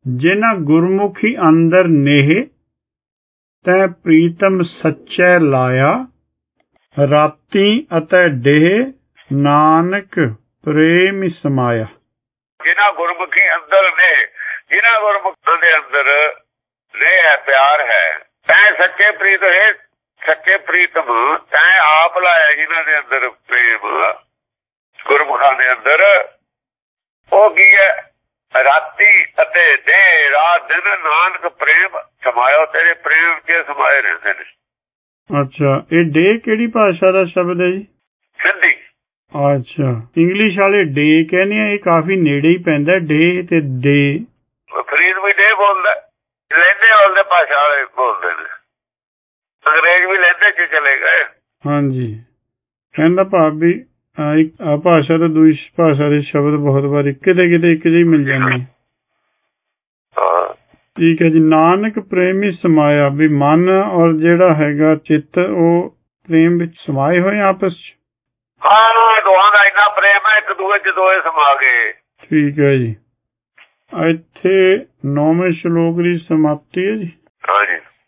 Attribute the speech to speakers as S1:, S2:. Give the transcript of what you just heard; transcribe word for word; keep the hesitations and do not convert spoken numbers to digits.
S1: ਜਿਨਾ ਗੁਰਮੁਖੀ ਅੰਦਰ ਨੇਹ ਤੈ ਪ੍ਰੀਤਮ ਸੱਚੈ ਲਾਇਆ ਰਾਤੀ ਅਤੇ ਡੇਹ ਨਾਨਕ ਪ੍ਰੇਮ ਸਮਾਇਆ।
S2: ਜਿਨ੍ਹਾਂ ਗੁਰਮੁਖੀ ਅੰਦਰ ਨੇ, ਜਿਨ੍ਹਾਂ ਗੁਰਮੁਖਾਂ ਦੇ ਅੰਦਰ ਰਹਿ ਹੈ, ਪਿਆਰ ਹੈ, ਤੈਂ ਸੱਚੇ ਪ੍ਰੀਤ ਹੈ, ਸੱਚੇ ਪ੍ਰੀਤਮ ਤੈਂ ਆਪ ਲਾਇਆ ਜਿਨ੍ਹਾਂ ਦੇ ਅੰਦਰ ਪ੍ਰੇਮ, ਗੁਰਮੁਖਾਂ ਦੇ ਅੰਦਰ। ਉਹ ਕੀ ਹੈ? ਰਾਤੀ ਅਤੇ ਦੇ ਰਾਤ ਦਿਨ ਨਾਨਕ ਪ੍ਰੇਮ ਸਮਾਇਆ, ਤੇਰੇ ਪ੍ਰੇਮ ਚ ਸਮਾਏ ਰਹਿੰਦੇ ਨੇ।
S1: ਅੱਛਾ, ਇਹ ਡੇ ਕਿਹੜੀ ਭਾਸ਼ਾ ਦਾ ਸ਼ਬਦ ਹੈ ਜੀ?
S2: ਸਿੰਧੀ।
S1: ਅੱਛਾ, ਇੰਗਲਿਸ਼ ਵਾਲੇ ਡੇ ਕਹਿੰਦੇ ਆ, ਇਹ ਕਾਫੀ ਨੇੜੇ ਹੀ ਪੈਂਦਾ ਡੇ ਤੇ ਡੇ।
S2: ਫਰੀਦ ਵੀ ਡੇ ਬੋਲਦਾ, ਲਹਿੰਦੇ ਵਾਲੇ ਭਾਸ਼ਾ ਵਾਲੇ ਬੋਲਦੇ ਨੇ, ਅੰਗਰੇਜ਼ ਵੀ ਲਹਿੰਦੇ ਚ ਚਲੇ ਗਏ। ਹਾਂਜੀ,
S1: ਕਹਿੰਦਾ ਭਾਵ ਵੀ ਇੱਕ ਆ ਭਾਸ਼ਾ ਤੇ ਦੂਜੀ ਭਾਸ਼ਾ ਦੇ ਸ਼ਬਦ ਬਹੁਤ ਵਾਰੀ ਕਿਤੇ ਕਿਤੇ ਇੱਕ ਜਿਹੇ ਮਿਲ ਜਾਂਦੇ। ਠੀਕ ਹੈ ਜੀ। ਨਾਨਕ ਪ੍ਰੇਮੀ ਸਮਾਇਆ, ਵੀ ਮਨ ਔਰ ਜਿਹੜਾ ਹੈਗਾ ਚਿੱਤ ਉਹ ਪ੍ਰੇਮ ਵਿੱਚ ਸਮਾਏ ਹੋਏ ਆਪਸ ਚ।
S2: ਹਾਂ, ਦੋਹਾਂ ਦਾ ਇੰਨਾ ਪ੍ਰੇਮ ਹੈ, ਇੱਕ ਦੂਏ ਚ ਦੋਏ ਸਮਾ ਗਏ।
S1: ਠੀਕ ਹੈ ਜੀ। ਇੱਥੇ ਨੌਵੇਂ ਸ਼ਲੋਕ ਦੀ ਸਮਾਪਤੀ ਹੈ ਜੀ।
S2: ਹਾਂਜੀ।